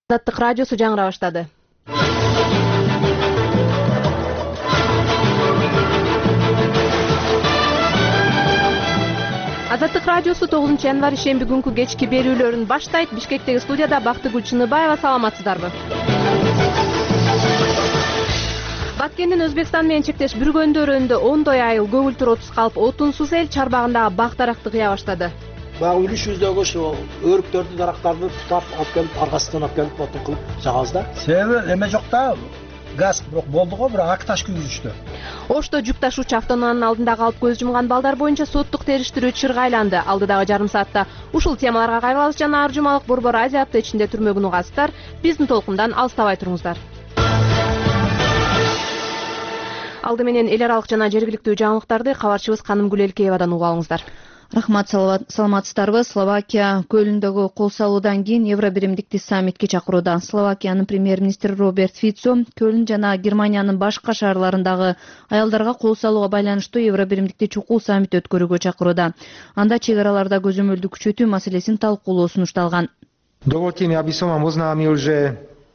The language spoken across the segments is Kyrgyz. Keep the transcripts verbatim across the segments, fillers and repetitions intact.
Азаттык радиосу жаңыра баштады. Азаттык радиосу тогузунчу январь ишемби күнкү кечки берүүлөрүн баштайт. Бишкектеги студияда Бактыгүл Чыныбаева. Саламатсыздарбы? Баткендин Өзбекстан менен чектеш бүргөндөрүндө ондой айыл көгүлтүр отуз калып, отунсуз эл чарбагындагы бак даракты кыя баштады. Баягы үлүшүбүздөгү ушу өрүктөрдү, дарактарды тутап алып келип, аркасынан алып келип отун кылып жагабыз да. Себеби эме жок да, газ бирок болду го, бирок акташ күйгүзүштү. Ошто жүк ташуучу автоунаанын алдында калып көз жумган балдар боюнча соттук териштирүү чырга айланды. Алдыдагы жарым саатта ушул темаларга кайрылабыз жана ар жумалык Борбор Азия апта ичинде түрмөгүн угасыздар. Биздин толкундан алыстабай туруңуздар. Алды менен эл аралык жана жергиликтүү жаңылыктарды кабарчыбыз Канымгүл Элкеевадан угуп алыңыздар. Рахмат, саламатсыздарбы. Словакия көлүндөгү кол салуудан кийин Евро биримдикти саммитке чакырууда. Словакиянын премьер-министри Роберт Фицо Көлн жана Германиянын башка шаарларындагы аялдарга кол салууга байланыштуу Евро биримдикти чукул саммит өткөрүүгө чакырууда. Анда чек араларда көзөмөлдү күчөтүү маселесин талкуулоо сунушталган. Dovolte mi, aby som vám oznámil, že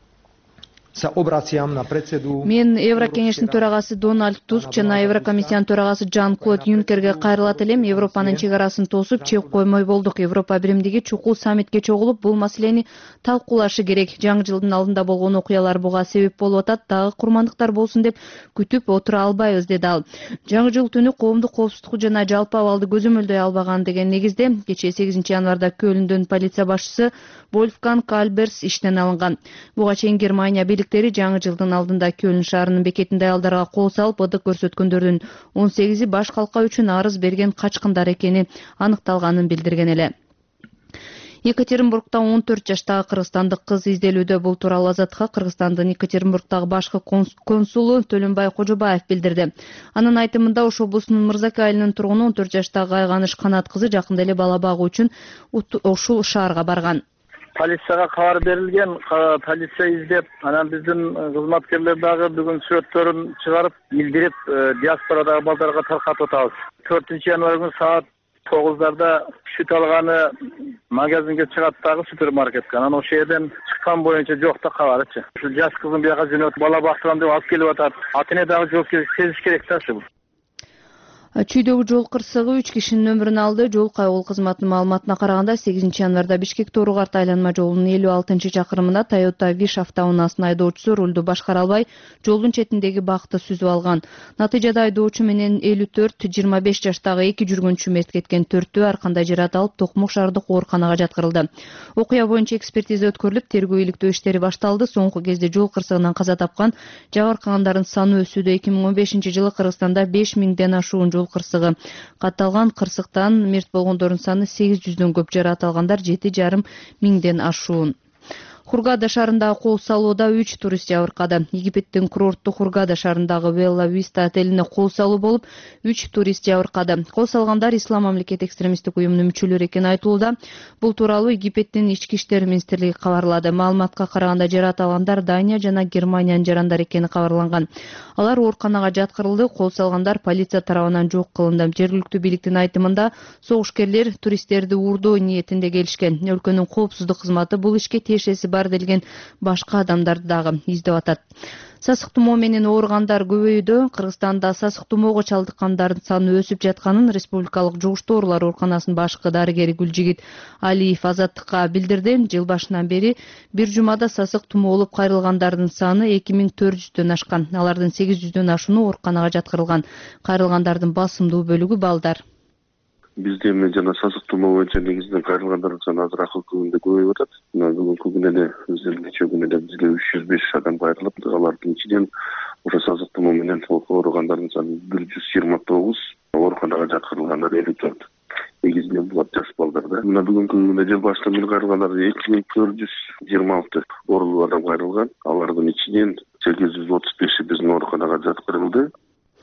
sa obraciam на председу. Мен Еврокеңештин төрагасы Дональд Туск жана Еврокомиссиянын төрагасы Жан-Клод Юнкерге кайрылат элем. Европанын чек арасын тосуп, чек коймой болдук. Европа биримдиги чукул саммитке чогулуп, бул маселени талкуулашы керек. Жаңы жылдын алдында болгон окуялар буга себеп болуп атат. Дагы курмандыктар болсун деп күтүп отура албайбыз, деди ал. Жаңы жыл түнү коомдук коопсуздук жана жалпы абалды көзөмөлдөй албаган деген негизде кечээ сегизинчи январда Көлүндөн полиция башчысы Вольфганг Кальберс иштен алынган. Буга чейин Германия бийликтери жаңы жылдын алдында Көлн шаарынын бекетинде аялдарга кол салып, ыдык көрсөткөндөрдүн он сегизи баш калка үчүн арыз берген качкындар экени аныкталганын билдирген эле. Екатеринбургда он төрт жаштагы кыргызстандык кыз изделүүдө. Бул тууралуу Азатка Кыргызстандын Екатеринбургдагы башкы консулу Төлөнбай Кожобаев билдирди. Анын айтымында Ош облусунун Мырзака айылынын тургуну он төрт жаштагы Айганыш Канат кызы жакында эле бала багуу үчүн ушул шаарга барган. Полицияга кабар берилген, полиция издеп, анан биздин кызматкерлер дагы бүгүн сүрөттөрүн чыгарып, билдирип, диаспорадагы балдарга таркатып атабыз. төртүнчү январь күнү саат тогуздарда сүт алганы магазинге чыгат дагы супермаркетке. Анан ошол жерден чыккан боюнча жок да кабарычы. Ушул жаш кызым бияка жөнөтүп бала бактырам деп алып келип атат. Ата эне дагы жооп сезиш керек да ушул. Чүйдөгү жол кырсыгы үч кишинин өмүрүн алды. Жол кайгыл кызматынын маалыматына караганда сегизинчи январда Бишкек Тоору Карт айланма жолунун элүү алтынчы чакырымында Toyota Wish автоунаасынын айдоочусу рулду башкара албай, жолдун четиндеги бакты сүзүп алган. Натыйжада айдоочу менен элүү төрт жыйырма беш жаштагы эки жүргүнчү мерт кеткен. Төртөө ар кандай жарат алып, Токмок шаардык ооруканага жаткырылды. Окуя боюнча экспертиза өткөрүлүп, тергөө иликтөө иштери башталды. Соңку кезде жол кырсыгынан каза тапкан жабыркагандардын саны өсүүдө. эки миң он бешинчи жылы Кыргызстанда беш миңден ашуун жол кырсыгы катталган. Кырсыктан мерт болгондордун саны сегиз жүздөн көп, жарат алгандар жети жарым миңден ашуун. Хургада шаарындагы кол салууда үч турист жабыркады. Египеттин курорттук Хургада шаарындагы Белла Виста отелине кол салуу болуп, үч турист жабыркады. Кол салгандар Ислам мамлекети экстремисттик уюмунун мүчөлөрү экени айтылууда. Бул тууралуу Египеттин ички иштер министрлиги кабарлады. Маалыматка караганда жарат алгандар Дания жана Германиянын жарандары экени кабарланган. Алар ооруканага жаткырылды. Кол салгандар полиция тарабынан жок кылынды. Жергиликтүү бийликтин айтымында соогушкерлер туристтерди уурдоо ниетинде келишкен. Өлкөнүн коопсуздук кызматы бул ишке тиешеси бар делген башка адамдарды дагы издеп атат. Сасык тумоо менен ооругандар көбөйүүдө. Кыргызстанда сасык тумоого чалдыккандардын саны өсүп жатканын Республикалык жугуштуу оорулар ооруканасынын башкы дарыгери Гүлжигит Алиев Азаттыкка билдирди. Жыл башынан бери бир жумада сасык тумоолуп кайрылгандардын саны эки миң төрт жүздөн ашкан. Алардын сегиз жүздөн ашууну ооруканага жаткырылган. Кайрылгандардын басымдуу бөлүгү балдар. Бизде эми жана сасык тумоо боюнча негизинен кайрылгандардын саны азыраак күндө көбөйүп атат. Мына бүгүнкү күнү эле, биздин кечээ күнү эле бизге үч жүз беш адам кайрылып, алардын ичинен ошо сасык тумоо менен ооругандардын саны бир жүз жыйырма тогуз, ооруканага жаткырылгандар элүү төрт. Негизинен булар жаш балдар да. Мына бүгүнкү күнү жыл башынан бери кайрылгандар эки миң төрт жүз жыйырма алты оорулуу адам кайрылган. Алардын ичинен сегиз жүз отуз беши биздин ооруканага жаткырылды.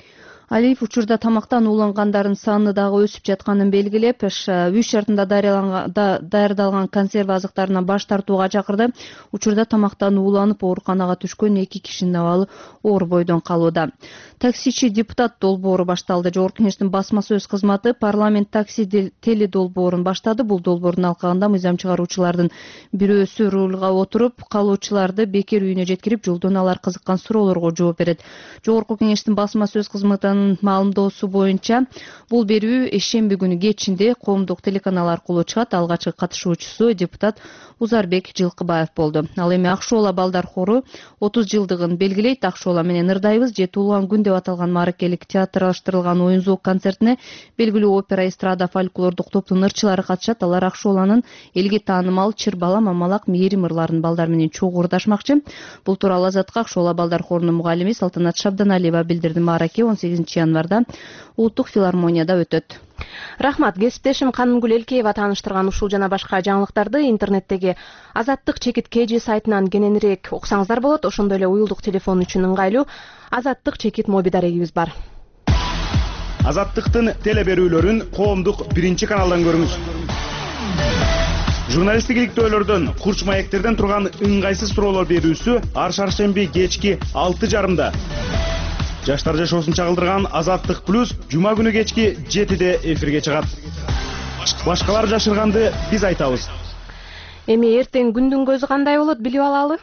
Алиев учурда тамактан уулангандардын саны дагы өсүп жатканын белгилеп, үй шартында даярдалган консерва азыктарынан баш тартууга чакырды. Учурда тамактан ууланып ооруканага түшкөн эки кишинин абалы оор бойдон калууда. Таксичи депутат долбоору башталды. Жогорку Кеңештин басма сөз кызматы парламент такси теле долбоорун баштады. Бул долбоордун алкагында мыйзам чыгаруучулардын бирөөсү рулга отуруп, калуучуларды бекер үйүнө жеткирип, жолдон алар кызыккан суроолорго жооп берет. Жогорку Кеңештин басма сөз кызматынын маалымдоосу боюнча, бул берүү ишемби күнү кечинде коомдук телеканал аркылуу чыгат. Алгачкы катышуучусу депутат Узарбек Жылкыбаев болду. Ал эми Ак Шоола балдар хору отуз жылдыгын белгилейт. Ак Шоола менен Ырдайбыз же туулган күн деп аталган мааракелик театрлаштырылган оюн зоок концертине белгилүү опера, эстрада, фольклордук топтун ырчылары катышат. Алар Ак Шооланын элге таанымал Чыр бала, Мамалак, Мээрим ырларын балдар менен чогуу ырдашмакчы. Бул тууралуу Азаттыкка Ак Шоола балдар хорунун мугалими Салтанат Шабданалиева билдирди. Маараке он сегизинчи январда Улуттук филармонияда өтөт. Рахмат. Кесиптешим Канымгүл Элкеева тааныштырган ушул жана башка жаңылыктарды интернеттеги Азаттык чекит kg сайтынан кененирээк окусаңыздар болот. Ошондой эле уюлдук телефон үчүн ыңгайлуу Азаттык чекит моби дарегибиз бар. Азаттыктын теле берүүлөрүн коомдук биринчи каналдан көрүңүз. Журналисттик иликтөөлөрдөн, курч маектерден турган ыңгайсыз суроолор берүүсү ар шаршемби кечки алты жарымда. Жаштар жашоосун чагылдырган Азаттык плюс жума күнү кечки жетиде эфирге чыгат. Башкалар жашырганды биз айтабыз. Эми эртең күндүн көзү кандай болот, билип алалы.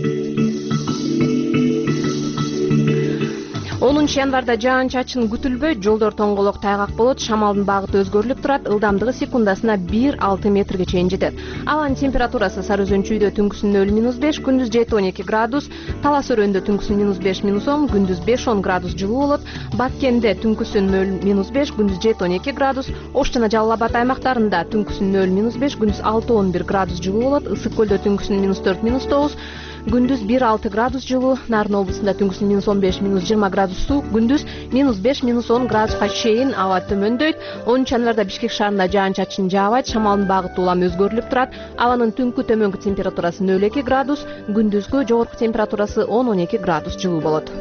онунчу январда жаан-чачын күтүлбөйт, жолдор тоңголок тайгак болот, шамалдын багыты өзгөрүлүп турат, ылдамдыгы секундасына бир алты метрге чейин жетет. Абанын температурасы Сары Өзөнчүйдө түнкүсүн нөл минус беш, күндүз жети он эки градус, Талас Өрөндө түнкүсүн минус беш минус он, күндүз беш он градус жылуу болот, Баткенде түнкүсүн нөл минус беш, күндүз жети он эки градус, Ош жана Жалал Абад аймактарында түнкүсүн нөл минус беш, күндүз алты он бир градус жылуу болот, Ысык көлдө түнкүсүн минус төрт минус тогуз, күндүз бир алты градус жылуу, Нарын облусунда түнкүсүн минус он беш минус жыйырма градус суук, күндүз минус беш минус он градуска чейин аба төмөндөйт. онунчу январда Бишкек шаарында жаан-чачын жаабайт, шамалдын багыты улам өзгөрүлүп турат. Абанын түнкү төмөнкү температурасы нөл эки градус, күндүзгү жогорку температурасы он он эки градус жылуу болот.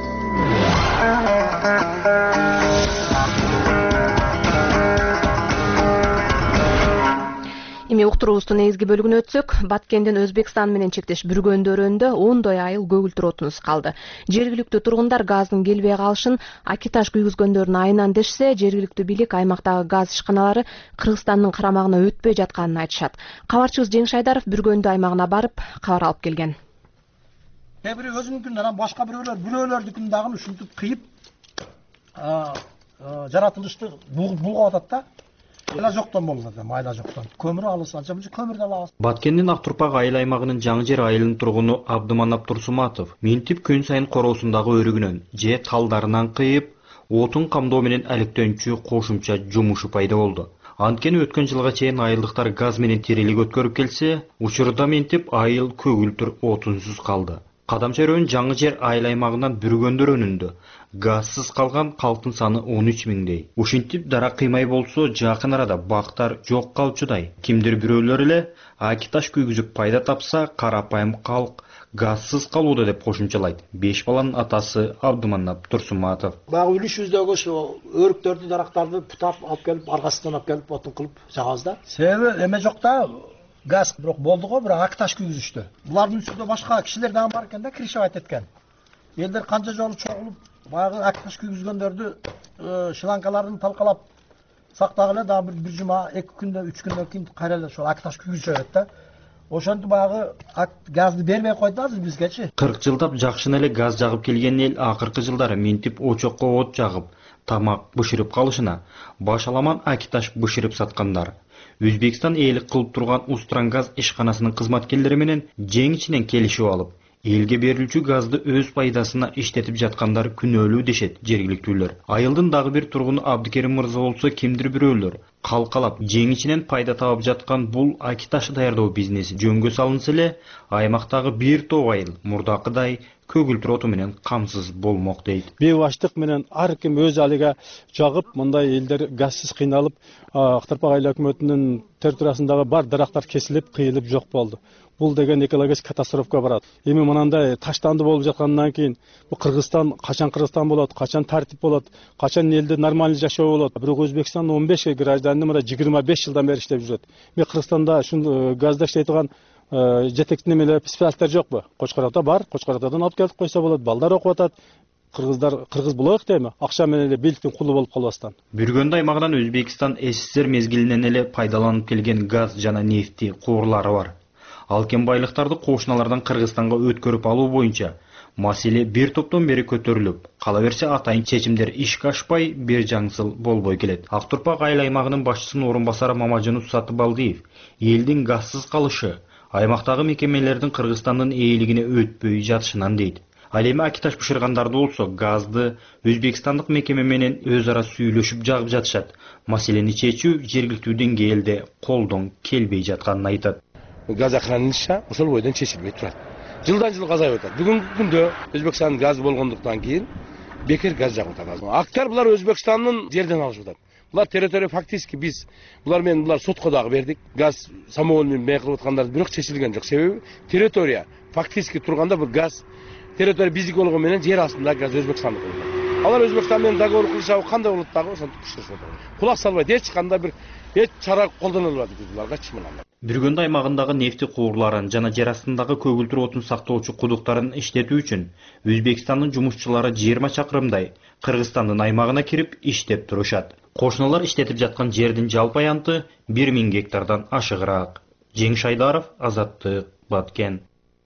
Эми уктуруубуздун негизги бөлүгүнө өтсөк, Баткенден Өзбекстан менен чектеш бүргөндөрүндө ондой айыл көгүлтүр отунсуз калды. Жергиликтүү тургундар газдын келбей калышын Акиташ күйгүзгөндөрүн айынан дешсе, жергиликтүү бийлик аймактагы газ ишканалары Кыргызстандын карамагына өтпөй жатканын айтышат. Кабарчыбыз Жеңиш Айдаров бүргөндө аймагына барып, кабар алып келген. Кээ бири өзүнүкүн, анан башка бирөөлөр бирөөлөрдүкүн дагы ушинтип кыйып жаратылышты булгап атат да. Майла жоктон болду да, майла жоктон. Көмүр алыс, анча мынча көмүр да алабыз. Баткендин Актурпак айыл аймагынын Жаңы жер айылынын тургуну Абдыманап Турсуматов минтип күн сайын короосундагы өрүгүнөн же талдарынан кыйып, отун камдоо менен алектенүүчү кошумча жумушу пайда болду. Анткени өткөн жылга чейин айылдыктар газ менен тирелик өткөрүп келсе, учурда минтип айыл көгүлтүр отунсуз калды. Кадамча өрөөнүн Жаңы жер айыл аймагынан бүргөндөр өнүндө газсыз калган калктын саны он үч миңдей. Ушинтип дара кыймай болсо, жакын арада бактар жок калчудай. Кимдир бирөөлөр эле Акиташ күйгүзүп пайда тапса, карапайым калк газсыз калууда деп кошумчалайт. Беш баланын атасы Абдыманап Турсуматов. Багы үлүшүбүздөгү ошо өрүктөрдү, дарактарды путап алып келип, аргасынан алып келип отун кылып жагабыз да. Себеби эме жок да. Газ бирок болду го, бирок Акиташ күйгүзүштү. Булардын үстүндө башка кишилер дагы бар экен да, кришевать эткен. Элдер канча жолу чогулуп, баягы Акиташ күйгүзгөндөрдү шланкаларын талкалап сактагыле, дагы бир жума, эки күндө, үч күндөн кийин кайра эле ошол Акиташ күйгүзүшөт да. Ошентип баягы газды бербей койду азыр бизгечи. кырк жылдап жакшына эле газ жагып келген эл акыркы жылдары минтип очокко от жагып, тамак бышырып калышына башаламан Акиташ бышырып саткандар. Өзбекстан элик кылып турган Устрангаз ишканасынын кызматкерлери менен жеңичинен келишип алып, элге берилүүчү газды өз пайдасына иштетип жаткандар күнөөлүү дешет жергиликтүүлөр. Айылдын дагы бир тургуну Абдыкерим мырза болсо, кимдир бирөөлөр калкалап жеңичинен пайда табып жаткан бул Акиташ даярдоо бизнеси жөнгө салынса эле, аймактагы бир топ айыл мурдакыдай көгүлтүр оту менен камсыз болмок дейт. Бейбаштык менен ар ким өз алыга жагып, мындай элдер газсыз кыйналып, Актарбак айыл өкмөтүнүн территориясындагы бар дарактар кесилип, кыйылып жок болду. Бул деген экологик катастрофка барат. Эми мынандай таштанды болуп жаткандан кийин бу Кыргызстан качан Кыргызстан болот, качан тартип болот, качан элде нормалдуу жашоо болот. Бирок Өзбекстандын он беш гражданы мына жыйырма беш жылдан бери иштеп жүрөт. Мен Кыргызстанда ушул газда иштей турган жетектин эмелер специалисттер жокпу? Кочкорокто бар, Кочкороктордон алып келип койсо болот. Балдар окуп атат. Кыргыздар кыргыз болоюк дейми? Акча менен эле бийликтин кулу болуп калбастан. Бүргөндө аймагынан Өзбекстан СССР мезгилинен эле пайдаланып келген газ жана нефти куурлары бар. Ал кен байлыктарды кошуналардан Кыргызстанга өткөрүп алуу боюнча маселе бир топтон бери көтөрүлүп, кала берсе атайын чечимдер ишке ашпай, бир жаңсыл болбой келет. Актарбак айыл аймагынын башчысынын орун басары Мамажанов Сатыбалдиев элдин газсыз калышы аймактагы мекемелердин Кыргызстандын ээлигине өтпөй жатышынан дейт. Ал эми акиташ бышыргандарды болсо газды өзбекстандык мекеме менен өз ара сүйлөшүп жагып жатышат. Маселени чечүү жергиликтүү деңгээлде колдон келбей жатканын айтат. Газ хранилища ошол бойдон чечилбей турат. Жылдан жыл азайып атат. Бүгүнкү күндө Өзбекстандын газы болгондуктан кийин бекер газ жагып атат. Актар булар Өзбекстандын жерден алышып атат. Булар территория фактически биз булар менен булар сотко дагы бердик. Газ самоольный мээ кылып аткандар бирок чечилген жок. Себеби территория фактически турганда бул газ территория биздики болгону менен жер астында газ Өзбекстандык болгон. Алар Өзбекстан менен договор кылышабы кандай болот дагы ошентип иштешип атат. Кулак салбайт, эч кандай бир эч чара колдоно албадык биз буларга чымын. Бүргөндө аймагындагы нефти куурларын жана жер астындагы көгүлтүр отун сактоочу кудуктарын иштетүү үчүн Өзбекстандын жумушчулары жыйырма чакырымдай Кыргызстандын аймагына кирип иштеп турушат. Кошуналар иштетип жаткан жердин жалпы аянты бир миң гектардан ашыгыраак. Жеңиш Айдаров, Азаттык, Баткен.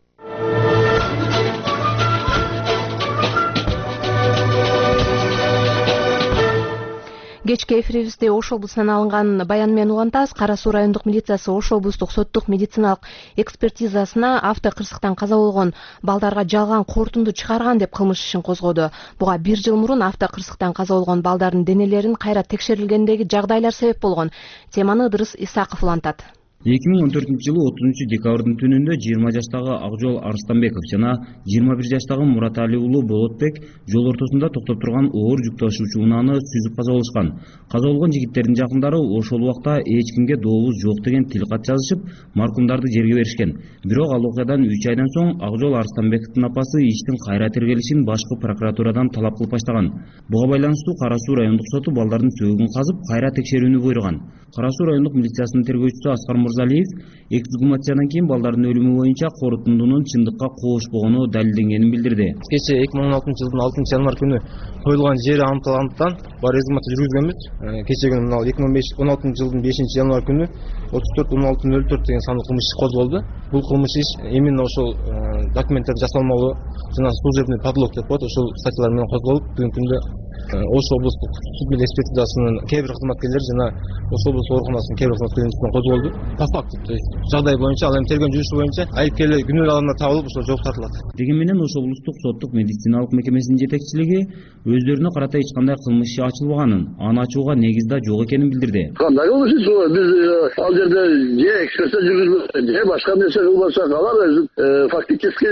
Кечки эфирибизде Ош облусунан алынган баян менен угантабыз. Кара Суу райондук милициясы Ош облустук соттук медициналык экспертизасына автокырсыктан каза болгон балдарга жалган кортунду чыгарган деп кылмыш ишин козгоду. Буга бир жыл мурун автокырсыктан каза болгон балдардын денелерин кайра текшерилгендеги жагдайлар себеп болгон. Теманы Ыдырыс Исаков улантат. эки миң он төртүнчү жылы отузунчу декабрдын түнүндө жыйырма жаштагы Акжол Арстанбеков жана жыйырма бир жаштагы Муратали уулу Болотбек жол ортосунда токтоп турган оор жүк ташуучу унааны сүзүп каза болушкан. Каза болгон жигиттердин жакындары ошол убакта эч кимге дообуз жок деген тил кат жазышып, маркумдарды жерге беришкен. Бирок ал окуядан үч айдан соң Акжол Арстанбековдун апасы иштин кайра тергелишин башкы прокуратурадан талап кылып баштаган. Буга байланыштуу Кара Суу райондук соту балдардын сөөгүн казып, кайра текшерүүнү буйруган. Кара Суу райондук милициясынын тергөөчүсү Аскар Мурзалиев эксгумациядан кийин балдардын өлүмү боюнча корутундунун чындыкка коошпогону далилденгенин билдирди. Кечээ эки миң он алтынчы жылдын алтынчы январь күнү коюлган жери аныкталгандыктан бар эксгумация жүргүзгөнбүз. Кечээ күнү мына эки миң он алтынчы жылдын бешинчи январь күнү отуз төрт он алты нөл төрт деген сандуу кылмыш иши козголду. Бул кылмыш иш именно ошол документтер жасалмалуу жана служебный подлог деп коет, ошол статьялар менен козголуп, бүгүнкү күндө Ош облустук суд менен экспертизасынын кээ бир кызматкерлери жана Ош облустук ооруканасынын кээ бир кызматкерлери козголду. По факту, то есть жагдай боюнча, ал эми тергөө жүрүшү боюнча айыпкерлер күнөө адамдар табылып, ошол жооп тартылат. Деген менен Ош облустук соттук медициналык мекемесинин жетекчилиги өздөрүнө карата эч кандай кылмыш иши ачылбаганын, аны ачууга негиз да жок экенин билдирди. Кандай кылмыш иши бар? Биз ал жерде же экспертиза жүргүзбөсөк, же башка нерсе кылбасак, алар өзү фактически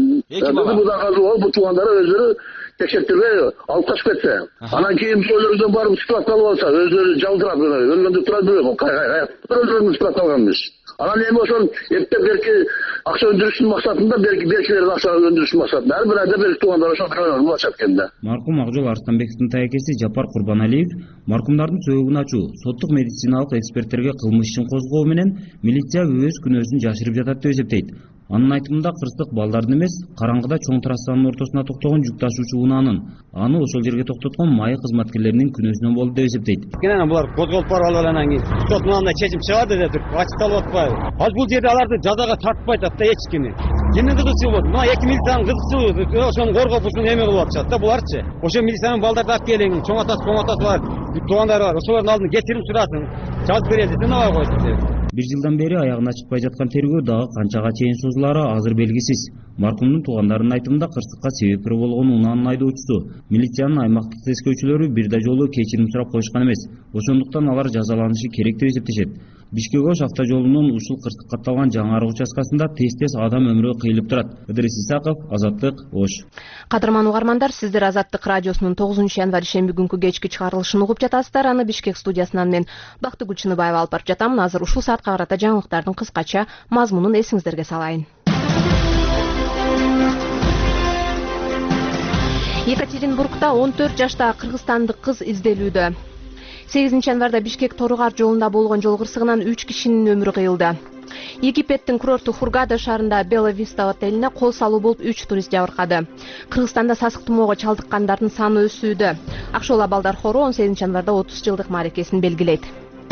бул туугандары өзүрү текшертирбей алып качып кетсе, анан кийин өзүлөрүнөн барып сыктап калып алса, өзүлөрү жалдырап өлгөндө тура билбейм, өзүлөрүн сыктап калганбыз. Анан эми ошол эптеп берки акча өндүрүштүн максатында берки беркилердин акча өндүрүштүн максатында ар бир айда берки туугандар ошол болушат экен да. Маркум Акжол Арстанбековдун тайекеси Жапар Курбаналиев маркумдардын сөөгүн ачуу, соттук медициналык эксперттерге кылмыш ишин козгоо менен милиция өз күнөөсүн жашырып жатат деп эсептейт. Анын айтымында кырсык балдардын эмес, караңгыда чоң трассанын ортосуна токтогон жүк ташуучу унаанын, аны ошол жерге токтоткон майы кызматкерлеринин күнөөсүнөн болду деп эсептейт. Кенен булар козголуп барып анан кийин сот мындай чечим чыгады деп туруп ачыкталып атпайбы? Ал бул жерде аларды жазага тартпайт атта эч кими. Эмне кызыкчылыгы болот? Мына эки милициянын кызыкчылыгы ошону коргоп ушуну эме кылып атышат да буларчы. Ошо милициянын балдарды алып келиң, чоң атасы, чоң атасы бар, туугандары бар. Ошолордун алдына кечирим сурасын, жазып берели десем албай койсун деп. Бир жылдан бери аягына чыкпай жаткан тергөө дагы канчага чейин созулаары азыр белгисиз. Маркумдун туугандарынын айтымында кырсыкка себепкер болгон унаанын айдоочусу, милициянын аймактык тескөөчүлөрү бир да жолу кечирим сурап коюшкан эмес. Ошондуктан алар жазаланышы керек деп эсептешет. Бишкек Ош автожолунун ушул кырсык катталган жаңарык участкасында тез-тез адам өмүрү кыйылып турат. Ыдырис Исаков, Азаттык, Ош. Кадырман угармандар, сиздер Азаттык радиосунун тогузунчу январь шемби күнкү кечки чыгарылышын угуп жатасыздар. Аны Бишкек студиясынан мен Бактыгүл Чыныбаева алып барып жатам. Азыр ушул саатка карата жаңылыктардын кыскача мазмунун эсиңиздерге салайын. Екатеринбургда он төрт жаштагы кыргызстандык кыз изделүүдө. сегизинчи январда Бишкек Торугар жолунда болгон жол кырсыгынан үч кишинин өмүрү кыйылды. Египеттин курорту Хургада шаарында Бела Виста отелине кол салуу болуп үч турист жабыркады. Кыргызстанда сасык тумоого чалдыккандардын саны өсүүдө. Акшол Абалдар хору он сегизинчи январда отуз жылдык мааракесин белгилейт.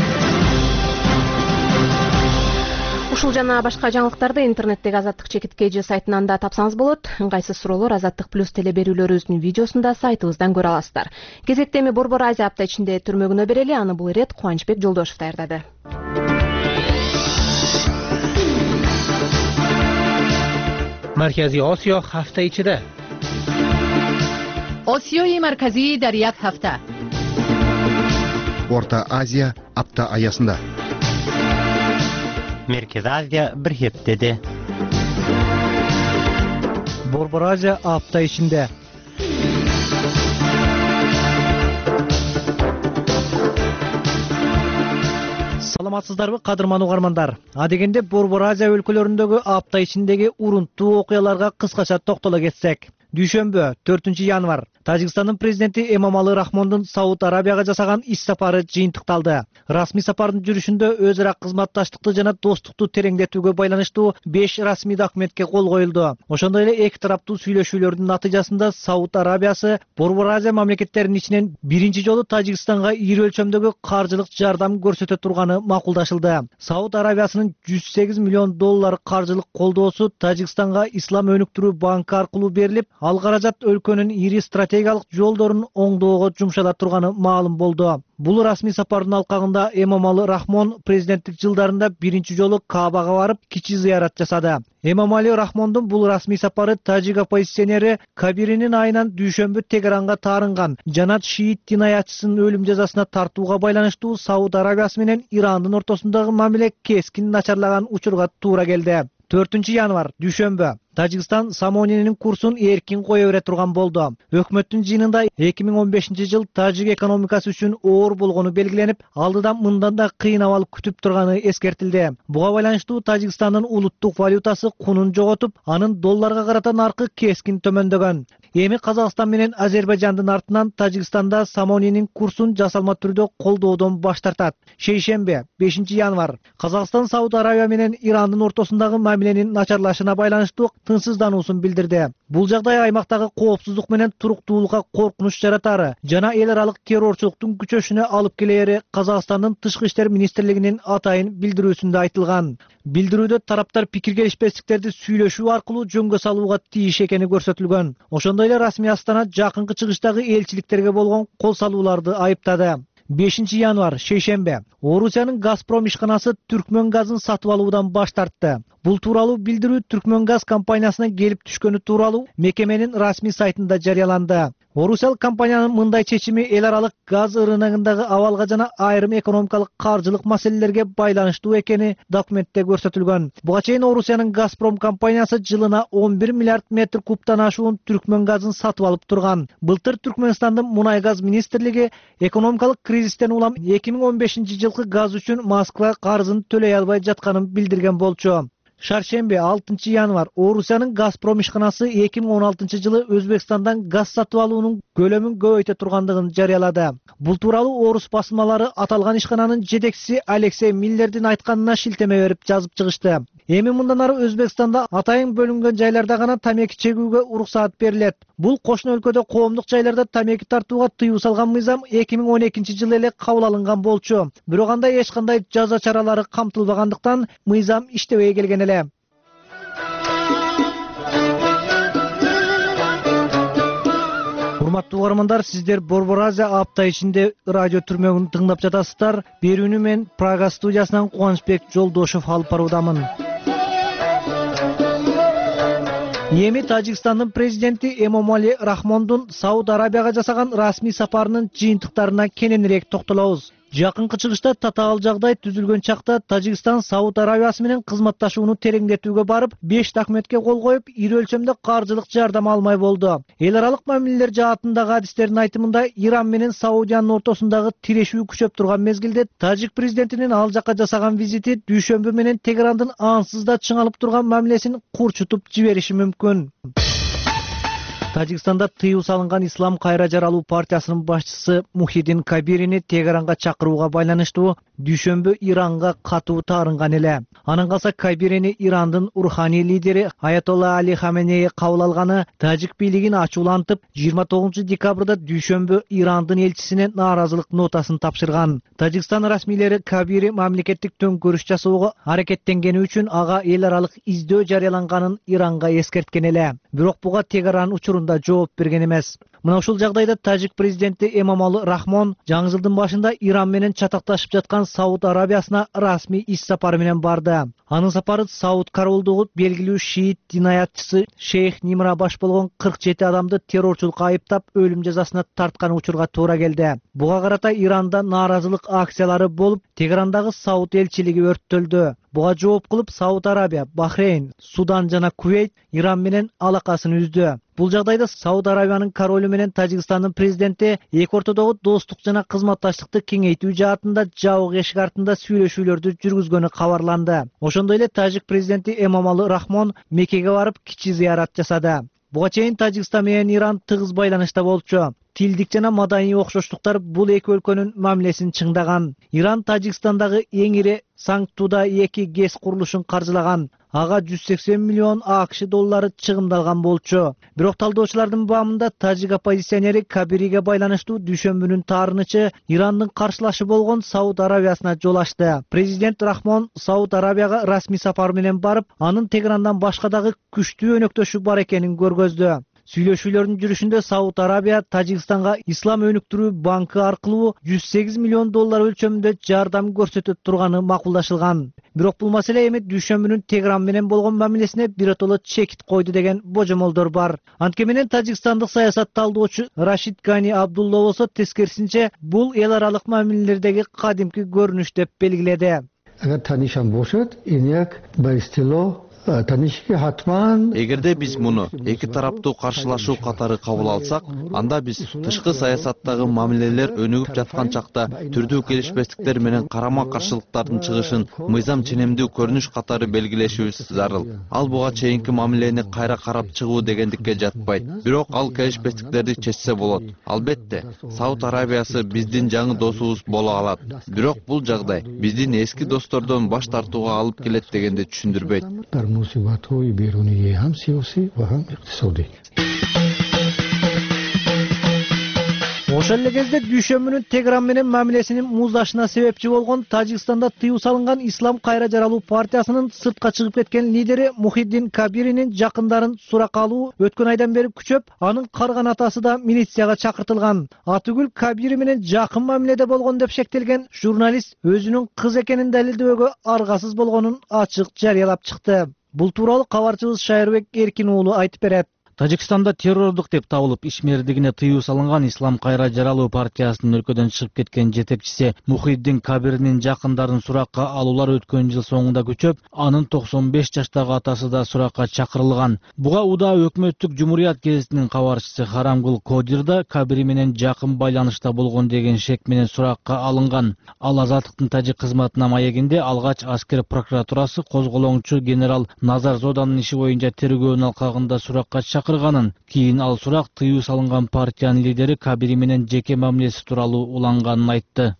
Ушул жана башка жаңылыктарды интернеттеги Азаттык чекит kg сайтынан да тапсаңыз болот. Ыңгайсыз суроолор Азаттык плюс телеберүүлөрүбүздүн видеосунда сайтыбыздан көрө аласыздар. Кезекте эми Борбор Азия апта ичинде түрмөгүнө берели. Аны бул ирет Кубанычбек Жолдошев даярдады. Markaziy Osiyo hafta ichida. Osiyoyi markaziy dar yak hafta. Орта Азия апта аясында. Merkezi Азия bir heftede. Борбор Азия апта ичинде. Саламатсыздарбы, кадырман угармандар. Адегенде Борбор Азия өлкөлөрүндөгү апта ичиндеги урунттуу окуяларга кыскача токтоло кетсек. Дүйшөмбү төртүнчү январь Тажикстандын президенти Эмомали Рахмондун Сауд Арабияга жасаган иш сапары жыйынтыкталды. Расмий сапардын жүрүшүндө өз ара кызматташтыкты жана достукту тереңдетүүгө байланыштуу беш расмий документке кол коюлду. Ошондой эле эки тараптуу сүйлөшүүлөрдүн натыйжасында Сауд Арабиясы Борбор Азия мамлекеттеринин ичинен биринчи жолу Тажикстанга ири өлчөмдөгү каржылык жардам көрсөтө турганы макулдашылды. Сауд Арабиясынын жүз сегиз миллион доллар каржылык колдоосу Тажикстанга Ислам өнүктүрүү банкы аркылуу берилип, ал каражат өлкөнүн ири стратегиялык жолдорун оңдоого жумшала турганы маалым болду. Бул расмий сапардын алкагында Эмомали Рахмон президенттик жылдарында биринчи жолу Каабага барып, кичи зыярат жасады. Эмомали Рахмондун бул расмий сапары тажик оппозиционери Кабиринин айынан дүйшөмбү Тегеранга таарынган жанат шиит дин аятчысынын өлүм жазасына тартууга байланыштуу Сауд Арабиясы менен Ирандын ортосундагы мамиле кескин начарлаган учурга туура келди. төртүнчү январь дүйшөмбү Тажикстан Самонинин курсун эркин кое бере турган болду. Өкмөттүн жыйынында эки миң он бешинчи жыл тажик экономикасы үчүн оор болгону белгиленип, алдыдан мындан да кыйын абал күтүп турганы эскертилди. Буга байланыштуу Тажикстандын улуттук валютасы кунун жоготуп, анын долларга карата наркы кескин төмөндөгөн. Эми Казакстан менен Азербайжандын артынан Тажикстанда Самонинин курсун жасалма түрдө колдоодон баш тартат. Шейшембе бешинчи январь Казакстан Сауд Арабия менен Ирандын ортосундагы мамиленин начарлашына байланыштуу тынчсыздануусун билдирди. Бул жагдай аймактагы коопсуздук менен туруктуулукка коркунуч жаратары жана эл аралык террорчулуктун күчөшүнө алып келери Казакстандын тышкы иштер министрлигинин атайын билдирүүсүндө айтылган. Билдирүүдө тараптар пикир келишпестиктерди сүйлөшүү аркылуу жөнгө салууга тийиш экени көрсөтүлгөн. Ошондой эле расмий Астана жакынкы чыгыштагы элчиликтерге болгон кол салууларды айыптады. бешинчи январь шейшембе Орусиянын Газпром ишканасы Түркмөн газын сатып алуудан баш тартты. Бул тууралуу билдирүү Түркмөн газ компаниясына келип түшкөнү тууралуу мекеменин расмий сайтында жарыяланды. Орусиялык компаниянын мындай чечими эл аралык газ рыногундагы абалга жана айрым экономикалык каржылык маселелерге байланыштуу экени документте көрсөтүлгөн. Буга чейин Орусиянын Газпром компаниясы жылына он бир миллиард метр кубтан ашуун Түркмөн газын сатып алып турган. Былтыр Түркмөнстандын мунай газ министрлиги экономикалык кризистен улам эки миң он бешинчи жылкы газ үчүн Москва карызын төлөй албай жатканын билдирген болчу. Шаршембе алтынчы январь Орусиянын Газпром ишканасы эки миң он алтынчы жылы Өзбекстандан газ сатып алуунун көлөмүн көбөйтө тургандыгын жарыялады. Бул тууралуу орус басмалары аталган ишкананын жетекчиси Алексей Миллердин айтканына шилтеме берип жазып чыгышты. Эми мындан ары Өзбекстанда атайын бөлүнгөн жайларда гана тамеки чегүүгө уруксаат берилет. Бул кошуна өлкөдө коомдук жайларда тамеки тартууга тыюу салган мыйзам эки миң он экинчи жылы эле кабыл алынган болчу. Бирок анда эч кандай жаза чаралары камтылбагандыктан мыйзам иштебей келген эле. Урматтуу угармандар, сиздер Борбор Азия апта ичинде радио түрмөгүн тыңдап жатасыздар. Берүүнү мен Прага студиясынан Кубанычбек Жолдошев алып баруудамын. Эми Тажикстандын президенти Эмомали Рахмондун Сауд Арабияга жасаган расмий сапарынын жыйынтыктарына кененирээк токтолобуз. Жакынкы чыгышта татаал жагдай түзүлгөн чакта Тажикстан Сауд Арабиясы менен кызматташууну тереңдетүүгө барып, беш документке кол коюп, ири өлчөмдө каржылык жардам алмай болду. Эл аралык мамилелер жаатындагы адистердин айтымында Иран менен Саудиянын ортосундагы тирешүү күчөп турган мезгилде Тажик президентинин ал жакка жасаган визити дүйшөмбү менен Тегерандын ансыз да чыңалып турган мамилесин курчутуп жибериши мүмкүн. Тажикстанда тыюу салынган Ислам кайра жаралуу партиясынын башчысы Мухиддин Кабирини Тегеранга чакырууга байланыштуу дүйшөмбү Иранга катуу таарынган эле. Анын калса Кабирини Ирандын руханий лидери Аятолла Али Хаменеи кабыл алганы тажик бийлигин ачуулантып, жыйырма тогузунчу декабрда дүйшөмбү Ирандын элчисине нааразылык нотасын тапшырган. Тажикстан расмийлери Кабири мамлекеттик төңкөрүш жасоого аракеттенгени үчүн ага эл аралык издөө жарыяланганын Иранга эскерткен эле. Бирок буга Тегеран учурунда жооп берген эмес. Мына ушул жагдайда тажик президенти Эмомали Рахмон жаңы жылдын башында Иран менен чатакташып жаткан Сауд Арабиясына расмий иш сапары менен барды. Анын сапары Сауд королдугу белгилүү шиит динаятчысы Шейх Нимра баш болгон кырк жети адамды террорчулукка айыптап, өлүм жазасына тарткан учурга туура келди. Буга карата Иранда нааразылык акциялары болуп, Тегерандагы Сауд элчилиги өрттөлдү. Буга жооп кылып Сауд Арабия, Бахрейн, Судан жана Кувейт Иран менен алакасын үздү. Бул жагдайда Сауд Арабиянын королу менен Тажикстандын президенти эки ортодогу достук жана кызматташтыкты кеңейтүү жаатында жабык эшик артында сүйлөшүүлөрдү жүргүзгөнү кабарланды. Ошондой эле тажик президенти Эмомали Рахмон Меккеге барып кичи зыярат жасады. Буга чейин Тажикстан менен Иран тыгыз байланышта болчу. Тилдик жана маданий окшоштуктар бул эки өлкөнүн мамилесин чыңдаган. Иран Тажикстандагы эң ири Санктуда эки ГЭС курулушун каржылаган. Ага жүз сексен миллион АКШ доллары чыгымдалган болчу. Бирок талдоочулардын баамында тажик оппозиционери Кабириге байланыштуу дүйшөмбүнүн таарынычы Ирандын каршылашы болгон Сауд Арабиясына жол ачты. Президент Рахмон Сауд Арабияга расмий сапар менен барып, анын Тегерандан башка дагы күчтүү өнөктөшү бар экенин көргөздү. Сүйлөшүүлөрдүн жүрүшүндө Сауд Арабия Тажикстанга Ислам өнүктүрүү банкы аркылуу жүз сегиз миллион доллар өлчөмүндө жардам көрсөтүп турганы макулдашылган. Бирок бул маселе эми дүйшөмбүнүн Тегеран менен болгон мамилесине биротоло чекит койду деген божомолдор бар. Антке менен тажикстандык саясат талдоочу Рашид Гани Абдулла болсо тескерисинче бул эл аралык мамилелердеги кадимки көрүнүш деп белгиледи. Агар танишам бошот, эняк байстило Эгерде биз муну эки тараптуу каршылашуу катары кабыл алсак, анда биз тышкы саясаттагы мамилелер өнүгүп жаткан чакта түрдүү келишпестиктер менен карама-каршылыктардын чыгышын мыйзам ченемдүү көрүнүш катары белгилешибиз зарыл. Ал буга чейинки мамилени кайра карап чыгуу дегендикке жатпайт. Бирок ал келишпестиктерди чечсе болот. Албетте, Сауд Арабиясы биздин жаңы досубуз боло алат. Бирок бул жагдай биздин эски достордон баш тартууга алып келет дегенди түшүндүрбөйт. मुसीबतों बैरूनी ये हम सियासी व हम इक्तिसादी। Ошол эле кезде дүйшөмбүнүн Тегеран менен мамилесинин муздашына себепчи болгон Тажикстанда тыюу салынган Ислам кайра жаралуу партиясынын сыртка чыгып кеткен лидери Мухиддин Кабиринин жакындарын суракка алуу өткөн айдан бери күчөп, анын карган атасы да милицияга чакыртылган. Атүгүл Кабири менен жакын мамиледе болгон деп шектелген журналист өзүнүн кыз экенин далилдөөгө аргасыз болгонун ачык жарыялап чыкты. Бул тууралуу кабарчыбыз Шайырбек Эркин уулу айтып берет. Тажикстанда террордук деп табылып ишмердигине тыюу салынган Ислам кайра жаралуу партиясынын өлкөдөн чыгып кеткен жетекчиси Мухиддин Кабиринин жакындарын суракка алуулар өткөн жыл соңунда күчөп, анын токсон беш жаштагы атасы да суракка чакырылган. Буга Удаа өкмөттүк жумурият гезитинин кабарчысы Харамгул Кодир да Кабири менен жакын байланышта болгон деген шек менен суракка алынган. Ал Азаттыктын тажик кызматына маегинде алгач аскер прокуратурасы козголоңчу генерал Назар Зоданын иши боюнча тергөөнүн алкагында суракка чакырганын, кийин ал сурак тыюу салынган партиянын лидери Кабири менен жеке мамилеси тууралуу уланганын айтты.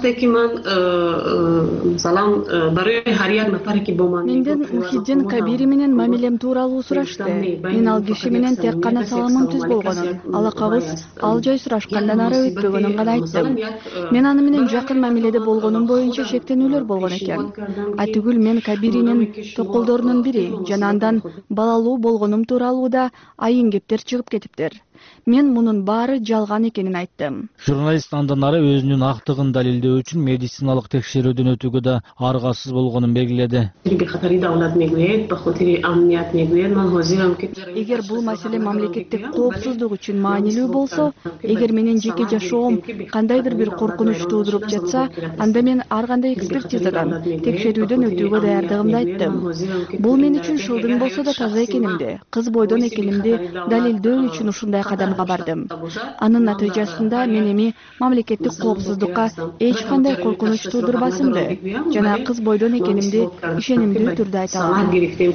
Менден Мухиддин Кабири менен мамилем тууралуу сурашты. Мен ал киши менен тек гана саламым түз болгонун, алакабыз ал жай сурашкандан ары өтпөгөнүн гана айттым. Мен аны менен жакын мамиледе болгонум боюнча шектенүүлөр болгон экен. Атүгүл мен Кабиринин токолдорунун бири жана андан балалуу болгонум тууралуу да айын кептер чыгып кетиптир. Мен мунун баары жалган экенин айттым. Журналист андан ары өзүнүн актыгын далилдөө үчүн медициналык текшерүүдөн өтүүгө да аргасыз болгонун белгиледи. Эгер бул маселе мамлекеттик коопсуздук үчүн маанилүү болсо, эгер менин жеке жашоом кандайдыр бир коркунуч туудуруп жатса, анда мен ар кандай экспертизадан, текшерүүдөн өтүүгө даярдыгымды айттым. Бул мен үчүн шылдың болсо да таза экенимди, кыз бойдон экенимди далилдөө үчүн ушундай кадамга бардым. Анын натыйжасында мен эми мамлекеттик коопсуздукка эч кандай коркунуч туудурбасымды жана кыз бойдон экенимди ишенимдүү түрдө айта алам.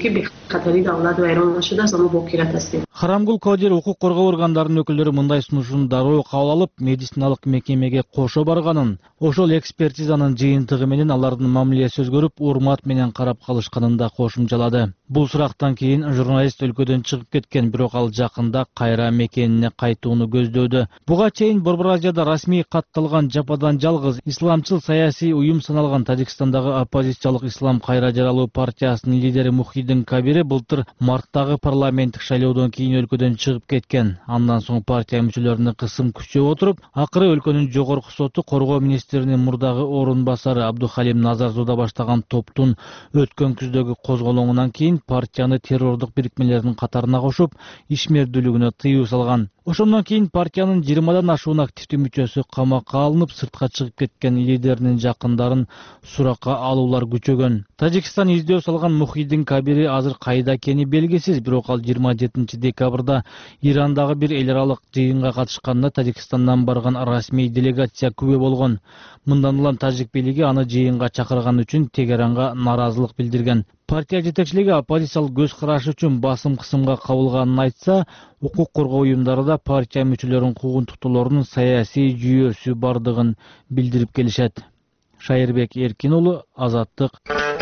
Харамгул Кодир укук коргоо органдарынын өкүлдөрү мындай сунушун дароо кабыл алып, медициналык мекемеге кошо барганын, ошол экспертизанын жыйынтыгы менен алардын мамилеси өзгөрүп, урмат менен карап калышканын да кошумчалады. Бул сурактан кийин журналист өлкөдөн чыгып кеткен, бирок ал жакында кайра мекенине кайтууну көздөөдү. Буга чейин Борбор Азияда расмий катталган жападан жалгыз исламчыл саясий уюм саналган Тажикстандагы оппозициялык Ислам кайра жаралуу партиясынын лидери Мухиддин Кабири былтыр марттагы парламенттик шайлоодон кийин өлкөдөн чыгып кеткен. Андан соң партия мүчөлөрүнө кысым күчөп отуруп, акыры өлкөнүн жогорку соту коргоо министринин мурдагы орун басары Абдухалим Назарзода баштаган топтун өткөн күздөгү козголоңунан кийин партияны террордук бирикмелердин катарына кошуп, ишмердүүлүгүнө тыюу салган. Ошондон кийин партиянын жыйырмадан ашуун активдүү мүчөсү камакка алынып, сыртка чыгып кеткен лидеринин жакындарын суракка алуулар күчөгөн. Тажикстан издөө салган Мухиддин Кабири азыр кайда экени белгисиз, бирок ал жыйырма жетинчи декабрда Ирандагы бир эл аралык жыйынга катышканда Тажикстандан барган расмий делегация күбө болгон. Мындан улам тажик бийлиги аны жыйынга чакырган үчүн Тегеранга наразылык билдирген. Партия жетекчилиги оппозициялык көз карашы үчүн басым кысымга кабылганын айтса, укук коргоо уюмдары да партия мүчөлөрүнүн куугунтуктоолорунун саясий жүйөсү бардыгын билдирип келишет. Шайырбек Эркин уулу, Азаттык.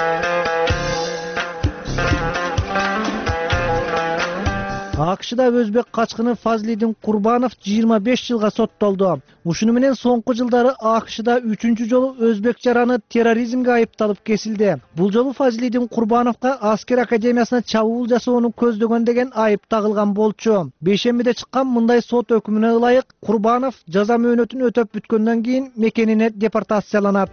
АКШда өзбек качкыны Фазлидин Курбанов жыйырма беш жылга соттолду. Ушуну менен соңку жылдары АКШда үчүнчү жолу өзбек жараны терроризмге айыпталып кесилди. Бул жолу Фазлидин Курбановго аскер академиясына чабуул жасоону көздөгөн деген айып тагылган болчу. Бейшембиде чыккан мындай сот өкүмүнө ылайык Курбанов жаза мөөнөтүн өтөп бүткөндөн кийин мекенине депортацияланат.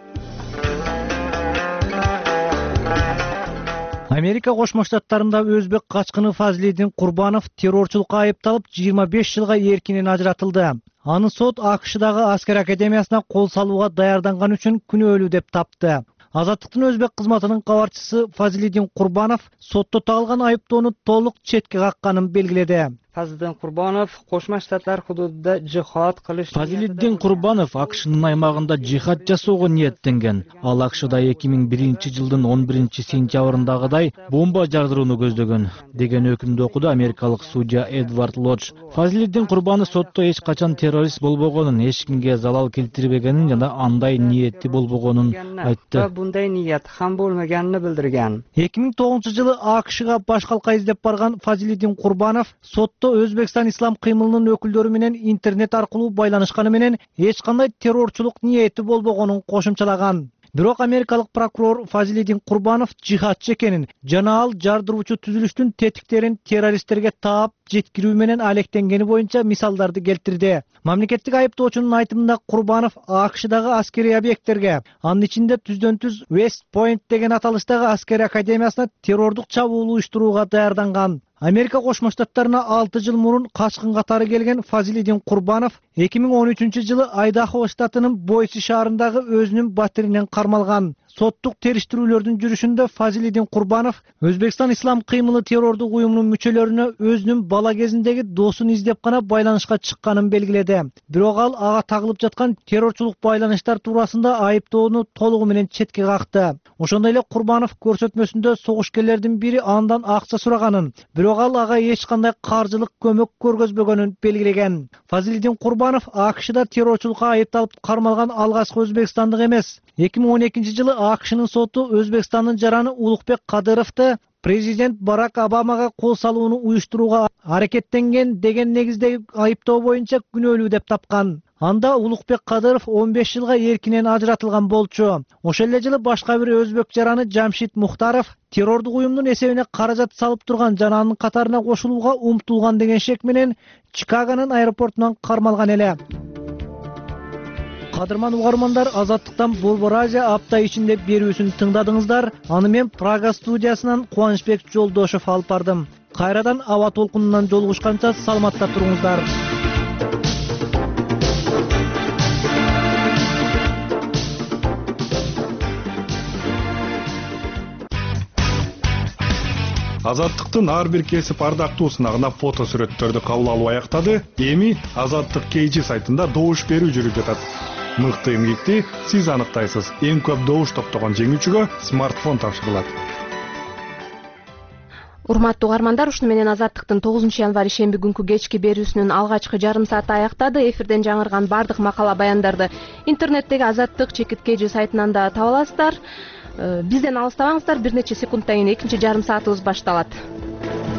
Америка Кошмо Штаттарында өзбек качкыны Фазлидин Курбанов террорчулукка айыпталып жыйырма беш жылга эркинен ажыратылды. Аны сот АКШдагы аскер академиясына кол салууга даярданган үчүн күнөөлүү деп тапты. Азаттыктын өзбек кызматынын кабарчысы Фазлидин Курбанов сотто тагылган айыптоону толук четке какканын белгиледи. Фазлидин Курбанов Кошмо Штаттар худудунда жихад кылыш. Фазлидин Курбанов АКШнын аймагында жихад жасоого ниеттенген. Ал АКШда эки миң биринчи жылдын он биринчи сентябрындагыдай бомба жардырууну көздөгөн деген өкүмдү окуду америкалык судья Эдвард Лодж. Фазлидин Курбанов сотто эч качан террорист болбогонун, эч кимге залал келтирбегенин жана андай ниети болбогонун айтты. Bunday niyat ham bo'lmaganini bildirgan. эки миң тогузунчу жылы АКШга баш калка издеп барган Фазлидин Курбанов сотто Өзбекстан ислам кыймылынын өкүлдөрү менен интернет аркылуу байланышканы менен эч кандай террорчулук ниети болбогонун кошумчалаган. Бирок америкалык прокурор Фазлидин Курбанов жихадчы экенин жана ал жардыруучу түзүлүштүн тетиктерин террористтерге таап жеткирүү менен алектенгени боюнча мисалдарды келтирди. Мамлекеттик айыптоочунун айтымында Курбанов АКШдагы аскерий объекттерге, анын ичинде түздөн түз West Point деген аталыштагы аскер академиясына террордук чабуул уюштурууга даярданган. Америка Кошмо Штаттарына алты жыл мурун качкын катары келген Фазлидин Курбанов эки миң он үчүнчү жылы Айдахо штатынын Бойси шаарындагы өзүнүн батиринен кармалган. Соттук териштирүүлөрдүн жүрүшүндө Фазлидин Курбанов Өзбекстан ислам кыймылы террордук уюмунун мүчөлөрүнө өзүнүн бала кезиндеги досун издеп гана байланышка чыкканын белгиледи. Бирок ал ага тагылып жаткан террорчулук байланыштар туурасында айыптоону толугу менен четке какты. Ошондой эле Курбанов көрсөтмөсүндө согушкерлердин бири андан акча сураганын, бирок ал ага эч кандай каржылык көмөк көргөзбөгөнүн белгилеген. Фазлидин Курбанов АКШда террорчулукка айыпталып кармалган алгачкы өзбекстандык эмес. эки миң он экинчи жылы АКШнын соту Өзбекстандын жараны Улукбек Кадыровду президент Барак Обамага кол салууну уюштурууга аракеттенген деген негиздеги айыптоо боюнча күнөөлүү деп тапкан. Анда Улукбек Кадыров он беш жылга эркинен ажыратылган болчу. Ошол эле жылы башка бир өзбек жараны Жамшит Мухтаров террордук уюмдун эсебине каражат салып турган жананын катарына кошулууга умтулган деген шек менен Чикагонун аэропортунан кармалган эле. Кадырман угармандар, Азаттыктан Борбор Азия апта ичинде берүүсүн тыңдадыңыздар. Аны мен Прага студиясынан Кубанычбек Жолдошов алып бардым. Кайрадан аба толкунунан жолугушканча саламатта туруңуздар. Азаттыктын ар бир кесип ардактуусуна гана фото сүрөттөрдү кабыл алуу аяктады. Эми Азаттык Кейжи сайтында добуш берүү жүрүп жатат. Мыкты эмгекти сиз аныктайсыз. Эң көп добуш топтогон жеңүүчүгө смартфон тапшырылат. Урматтуу угармандар, ушуну менен Азаттыктын тогузунчу январь ишемби күнкү кечки берүүсүнүн алгачкы жарым сааты аяктады. Эфирден жаңырган бардык макала баяндарды интернеттеги Азаттык чекит Кейжи сайтынан да таба аласыздар. Бизден алыстабаңыздар, бир нече секундтан кийин экинчи жарым саатыбыз башталат.